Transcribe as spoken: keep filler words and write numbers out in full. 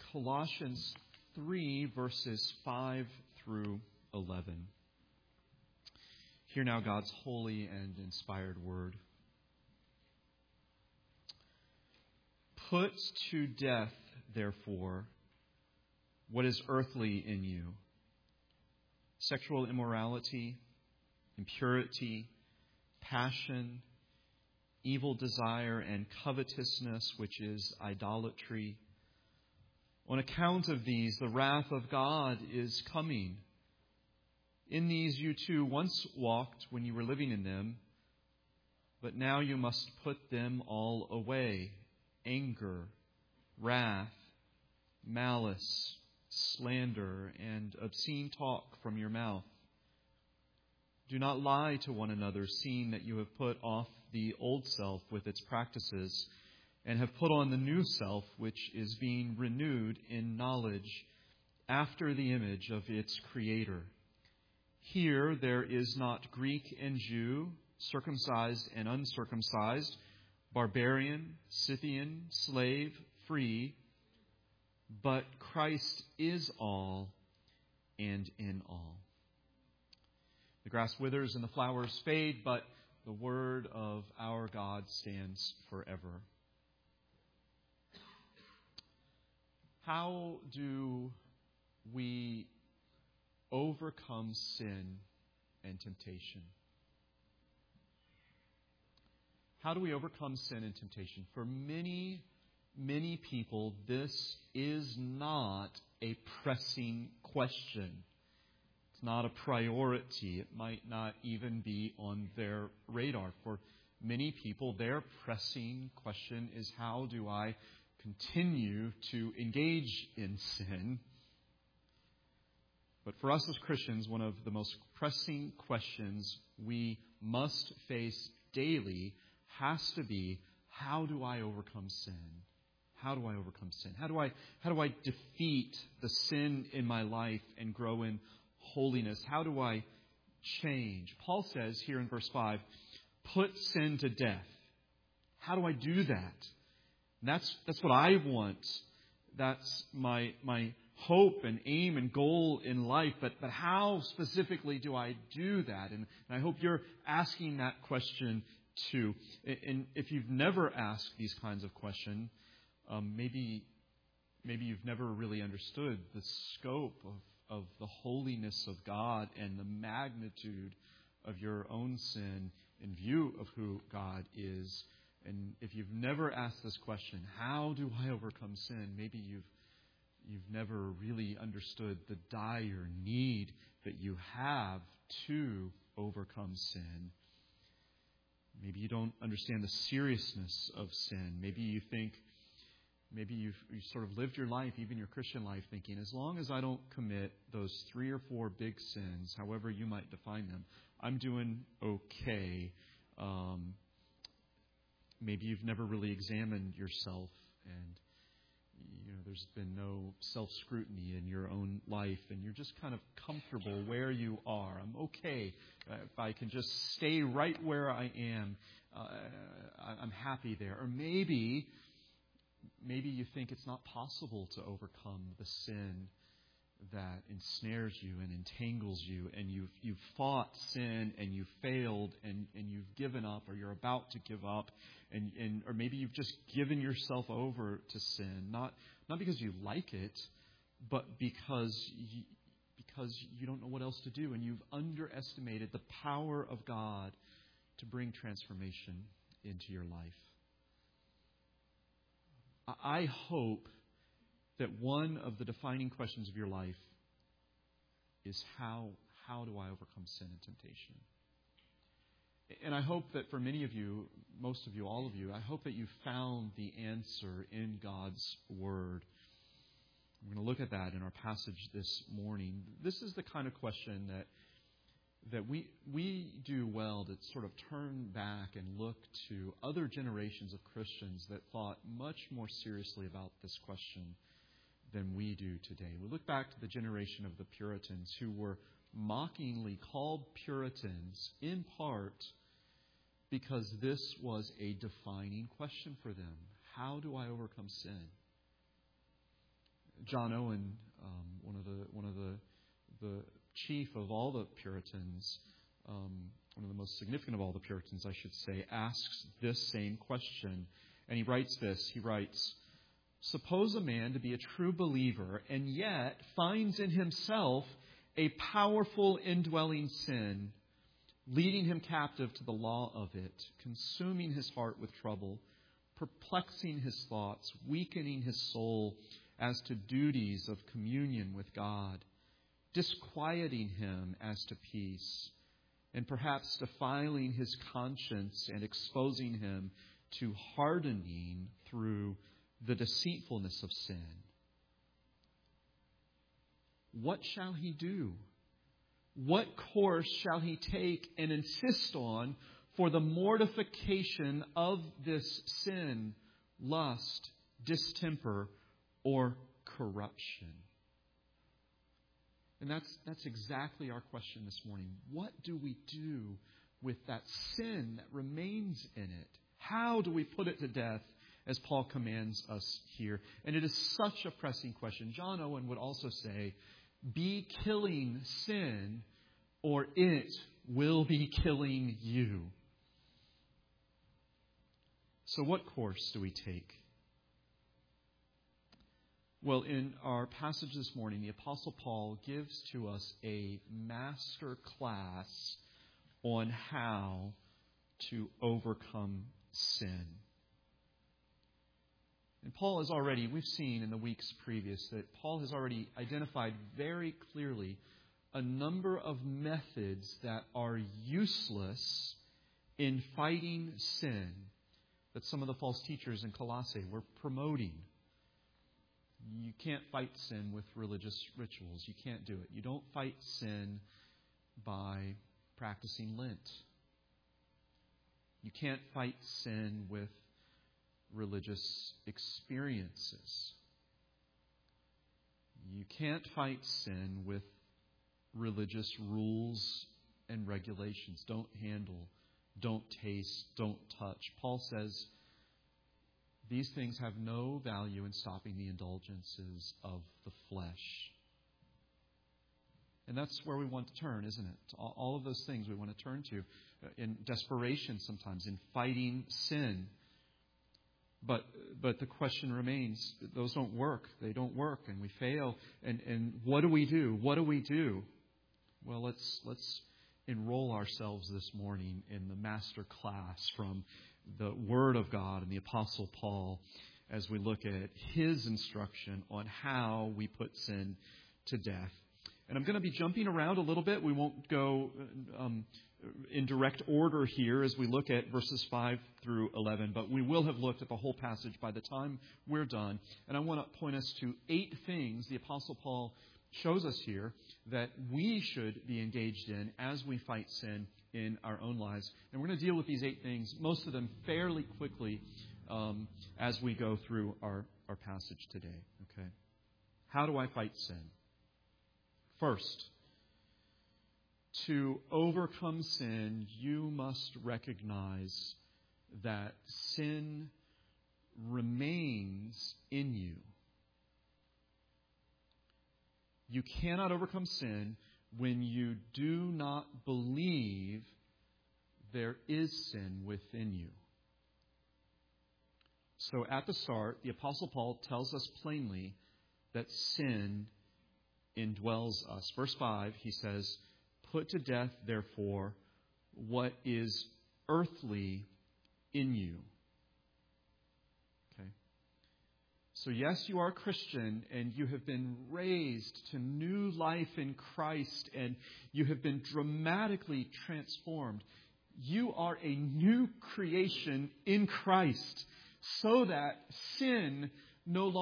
Colossians three, verses five through eleven. Hear now God's holy and inspired word. Put to death, therefore, what is earthly in you: sexual immorality, impurity, passion, evil desire, and covetousness, which is idolatry. On account of these, the wrath of God is coming. In these you too once walked when you were living in them, but now you must put them all away: anger, wrath, malice, slander, and obscene talk from your mouth. Do not lie to one another, seeing that you have put off the old self with its practices, and have put on the new self, which is being renewed in knowledge after the image of its Creator. Here there is not Greek and Jew, circumcised and uncircumcised, barbarian, Scythian, slave, free, but Christ is all and in all. The grass withers and the flowers fade, but the word of our God stands forever. How do we overcome sin and temptation? How do we overcome sin and temptation? For many, many people, this is not a pressing question. It's not a priority. It might not even be on their radar. For many people, their pressing question is, how do I continue to engage in sin? But for us as Christians, one of the most pressing questions we must face daily has to be, how do I overcome sin? How do I overcome sin? How do I how do I defeat the sin in my life and grow in holiness? How do I change? Paul says here in verse five, put sin to death. How do I do that? And that's that's what I want. That's my my hope and aim and goal in life. But but how specifically do I do that? And, and I hope you're asking that question too. And if you've never asked these kinds of questions, um, maybe maybe you've never really understood the scope of, of the holiness of God and the magnitude of your own sin in view of who God is. And if you've never asked this question, how do I overcome sin? Maybe you've you've never really understood the dire need that you have to overcome sin. Maybe you don't understand the seriousness of sin. Maybe you think, maybe you've you sort of lived your life, even your Christian life, thinking, as long as I don't commit those three or four big sins, however you might define them, I'm doing okay. Um, maybe you've never really examined yourself, and you know there's been no self-scrutiny in your own life, and you're just kind of comfortable where you are. I'm okay. Uh, if I can just stay right where I am, uh, I'm happy there. Or maybe, maybe you think it's not possible to overcome the sin that ensnares you and entangles you, and you've you've fought sin and you've failed and, and you've given up, or you're about to give up, and, and or maybe you've just given yourself over to sin, not not because you like it, but because you, because you don't know what else to do, and you've underestimated the power of God to bring transformation into your life. I hope that one of the defining questions of your life is how how do I overcome sin and temptation? And I hope that for many of you, most of you, all of you, I hope that you found the answer in God's Word. We're going to look at that in our passage this morning. This is the kind of question that that we we do well to sort of turn back and look to other generations of Christians that thought much more seriously about this question than we do today. We look back to the generation of the Puritans, who were mockingly called Puritans in part because this was a defining question for them. How do I overcome sin? John Owen, um, one of the one of the the chief of all the Puritans, um, one of the most significant of all the Puritans, I should say, asks this same question. And he writes this. He writes, "Suppose a man to be a true believer and yet finds in himself a powerful indwelling sin, leading him captive to the law of it, consuming his heart with trouble, perplexing his thoughts, weakening his soul as to duties of communion with God, disquieting him as to peace, and perhaps defiling his conscience and exposing him to hardening through the deceitfulness of sin. What shall he do? What course shall he take and insist on for the mortification of this sin, lust, distemper, or corruption?" And that's, that's exactly our question this morning. What do we do with that sin that remains in it? How do we put it to death, as Paul commands us here? And it is such a pressing question. John Owen would also say, be killing sin, or it will be killing you. So what course do we take? Well, in our passage this morning, the Apostle Paul gives to us a master class on how to overcome sin. And Paul has already, we've seen in the weeks previous, that Paul has already identified very clearly a number of methods that are useless in fighting sin that some of the false teachers in Colossae were promoting. You can't fight sin with religious rituals. You can't do it. You don't fight sin by practicing Lent. You can't fight sin with religious experiences. You can't fight sin with religious rules and regulations. Don't handle, don't taste, don't touch. Paul says these things have no value in stopping the indulgences of the flesh. And that's where we want to turn, isn't it? All of those things we want to turn to in desperation sometimes, in fighting sin. But but the question remains, those don't work. They don't work, and we fail. And, and what do we do? What do we do? Well, let's let's enroll ourselves this morning in the master class from the Word of God and the Apostle Paul as we look at his instruction on how we put sin to death. And I'm going to be jumping around a little bit. We won't go um, in direct order here as we look at verses five through eleven, but we will have looked at the whole passage by the time we're done. And I want to point us to eight things the Apostle Paul shows us here that we should be engaged in as we fight sin in our own lives. And we're going to deal with these eight things, most of them fairly quickly, um, as we go through our, our passage today. Okay? How do I fight sin? First, to overcome sin, you must recognize that sin remains in you. You cannot overcome sin when you do not believe there is sin within you. So at the start, the Apostle Paul tells us plainly that sin indwells us. Verse five, he says, "Put to death, therefore, what is earthly in you." Okay. So yes, you are a Christian, and you have been raised to new life in Christ, and you have been dramatically transformed. You are a new creation in Christ, so that sin no longer